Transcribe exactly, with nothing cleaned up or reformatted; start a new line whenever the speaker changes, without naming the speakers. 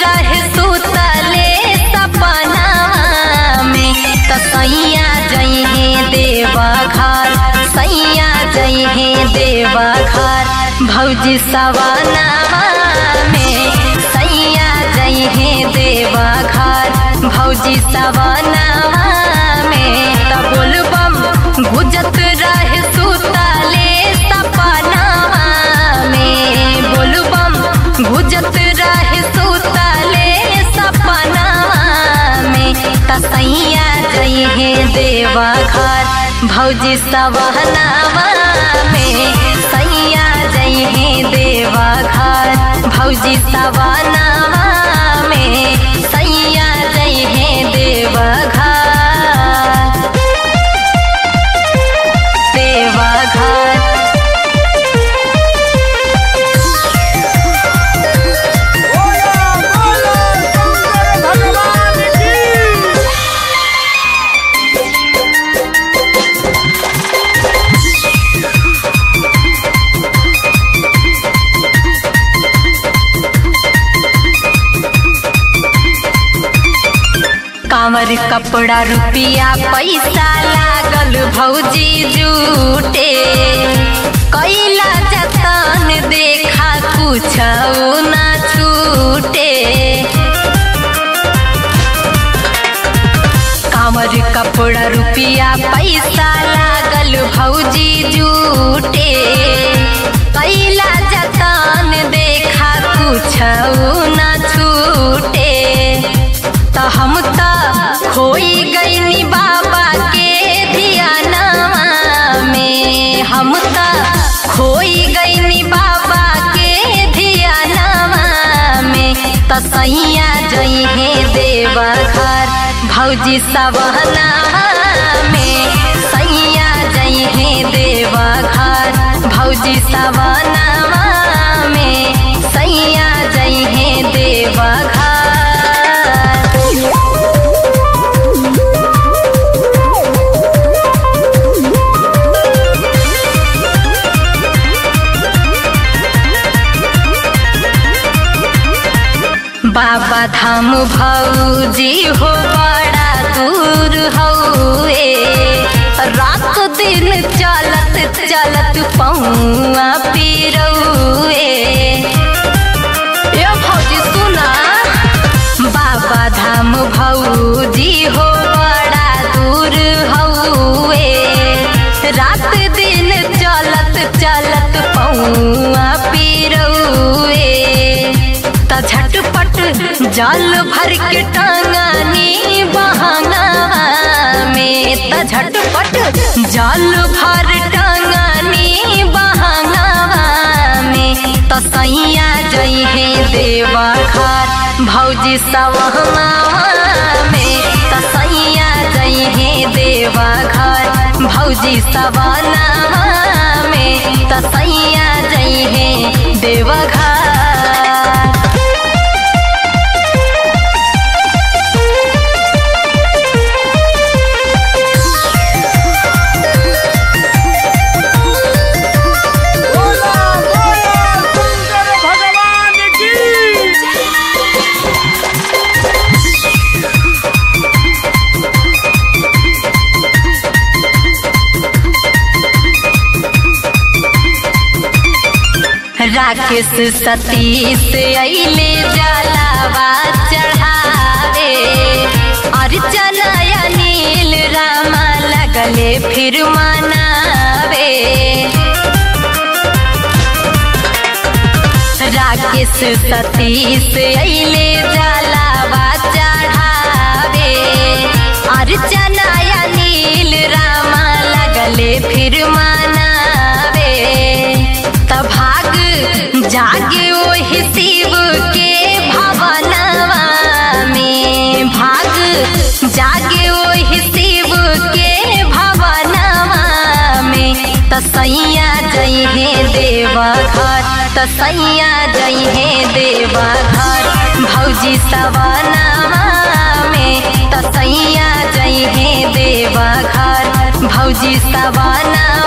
रहे सुतले सपना में त सैया जइहे देवा घर, सैया जइहे देवा घर भौजी सवनावा में, सैया जइहे देवा घर भौजी सवनावा में। त बोलबम गुजत रहे सुतले सपनावा में, बोलबम गुजत रहे सुतले सपनावा में। त सैया जइहे देवा घर भौजी सवनावा में, सैया जइहे देवा घर भौजी सवनावा में, सैया जइहे देवा घर, देवा घर। कांवर कपड़ा रुपिया पैसा लागल भौजी जूटे, कैला जतन देखा कुछ ना छूटे। कांवर कपड़ा रुपिया पैसा लागल भौजी जूटे, कैला जतन देखा कुछ ना छूटे। त हम त खोई गईनी बाबा के धियानवा में, हम त खोई गईनी बाबा के धियानवा में। त सैया जइहे देवा घर भौजी सवनावा में, सैया जइहे देवा घर भौजी सवनावा में, सैया जइहे देवा घर। बाबा धाम भौजी हो बड़ा दूर हउए, रात दिन चलत चलत पौआ पिरौए। ए भौजी सुना, बाबा धाम भौजी हो बड़ा दूर हउए, रात दिन चलत चलत पौआ पिरौए। त झटपट जल भर के टांगनी बहानावा में, त झटपट जल भर टांगनी बहानावा में। त सैया जइहे देवा घर भौजी सवनावा में, त सैया जइहे देवा घर भौजी सवनावा में, त सैया जइहे देवा घर। राकेश सतीश अइले जलावा चढ़ावे, अर्चना अनिल रामा लगले फिर मनावे। राकेश सतीश अइले जलावा चढ़ावे, अर्चना अनिल रामा लगले फिर मनावे। त भाग जागे ओहि शिव के भवनवा में, भाग जागे ओहि शिव के भवनवा में। त सैया जइहे देवा घर, त सैया जइहे देवा घर भौजी सवनावा में, त सैया जइहे देवा घर भौजी सवनावा